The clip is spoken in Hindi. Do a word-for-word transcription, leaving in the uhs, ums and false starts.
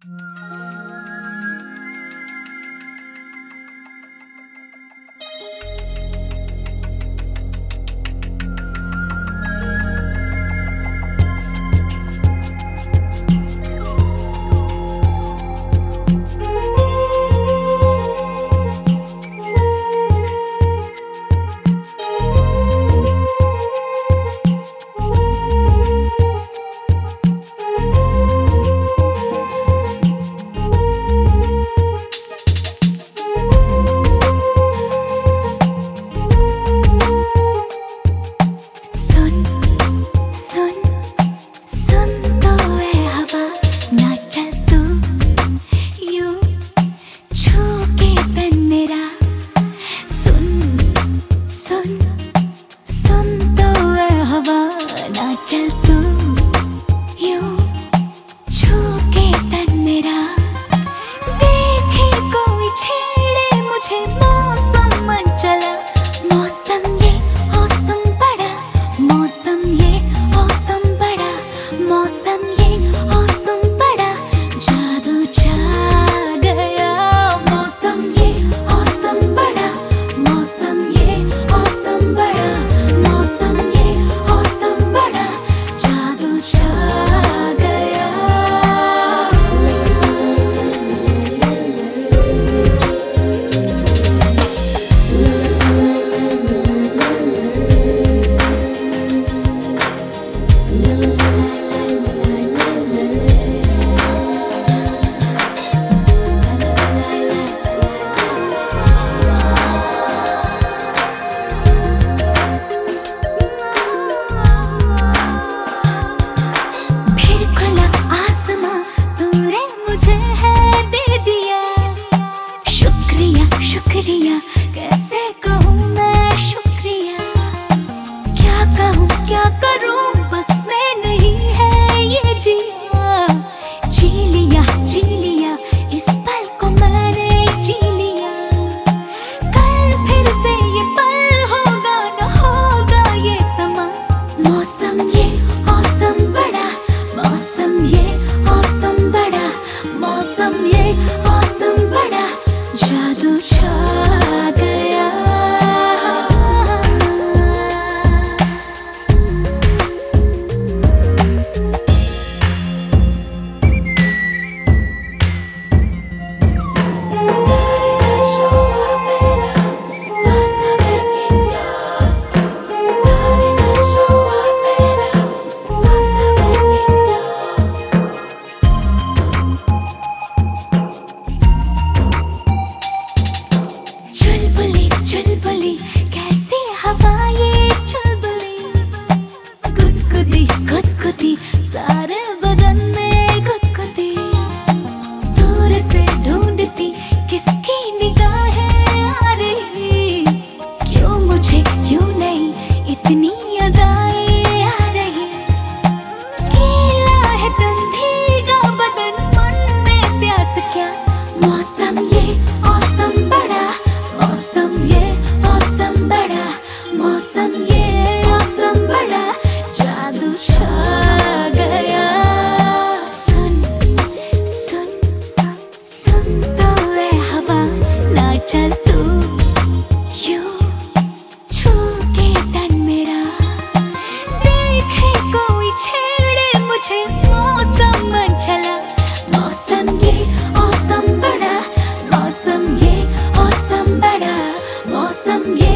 शुक्रिया कैसे कहूँ मैं शुक्रिया, क्या कहूँ क्या करूँ बस में नहीं है ये जिया। जी लिया जी लिया इस पल को मैंने जी लिया, कल फिर से ये पल होगा न होगा ये समा। मौसम ये औसम बड़ा, मौसम ये औसम बड़ा, मौसम ये औसम बड़ा, जादू छा गया। चुलबुली चुलबुली कैसी हवा ये चुलबुली, गुदगुदी गुदगुदी सारे बदन में गुदगुदी, दूर से ढूंढती किसकी निगाहें आ रही, क्यों मुझे क्यों नहीं इतनी अदाएं आ रही। गीला है तन भीगा बदन मन में प्यास क्या, मौसम ये औसम बड़ा, मौसम ये औसम बड़ा, मौसम ये औसम बड़ा, जादू छा गया। सुन सुन सुन तो ए हवा ना चल तू यूं छू के तन मेरा, देखे कोई छेड़े मुझे मौसम चला। मौसम ये औसम बड़ा, मौसम ये औसम बड़ा, मौसम ये